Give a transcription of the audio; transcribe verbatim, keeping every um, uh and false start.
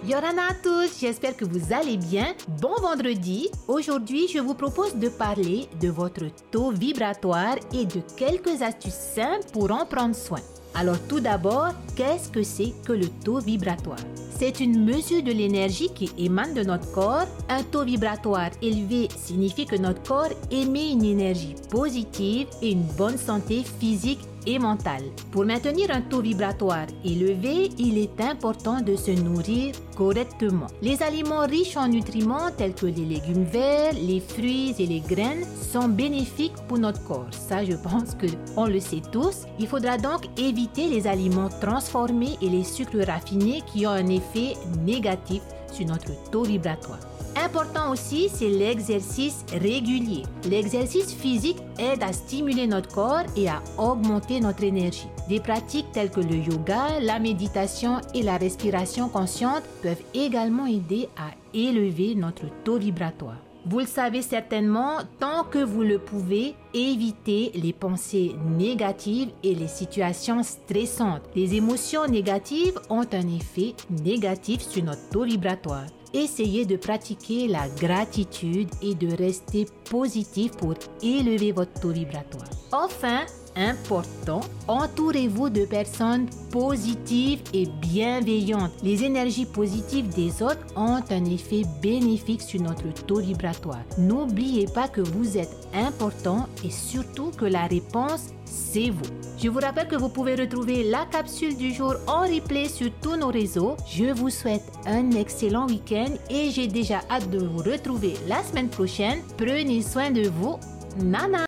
Yorana à tous, j'espère que vous allez bien. Bon vendredi. Aujourd'hui, je vous propose de parler de votre taux vibratoire et de quelques astuces simples pour en prendre soin. Alors tout d'abord, qu'est-ce que c'est que le taux vibratoire? C'est une mesure de l'énergie qui émane de notre corps. Un taux vibratoire élevé signifie que notre corps émet une énergie positive et une bonne santé physique et mentale. Pour maintenir un taux vibratoire élevé, il est important de se nourrir correctement. Les aliments riches en nutriments tels que les légumes verts, les fruits et les graines sont bénéfiques pour notre corps. Ça, je pense qu'on le sait tous. Il faudra donc éviter les aliments transformés et les sucres raffinés qui ont un effet négatif sur notre taux vibratoire. Important aussi, c'est l'exercice régulier. L'exercice physique aide à stimuler notre corps et à augmenter notre énergie. Des pratiques telles que le yoga, la méditation et la respiration consciente peuvent également aider à élever notre taux vibratoire. Vous le savez certainement, tant que vous le pouvez, évitez les pensées négatives et les situations stressantes. Les émotions négatives ont un effet négatif sur notre taux vibratoire. Essayez de pratiquer la gratitude et de rester positif pour élever votre taux vibratoire. Enfin, important, entourez-vous de personnes positives et bienveillantes. Les énergies positives des autres ont un effet bénéfique sur notre taux vibratoire. N'oubliez pas que vous êtes important et surtout que la réponse, c'est vous. Je vous rappelle que vous pouvez retrouver la capsule du jour en replay sur tous nos réseaux. Je vous souhaite un excellent week-end et j'ai déjà hâte de vous retrouver la semaine prochaine. Prenez soin de vous. Nana!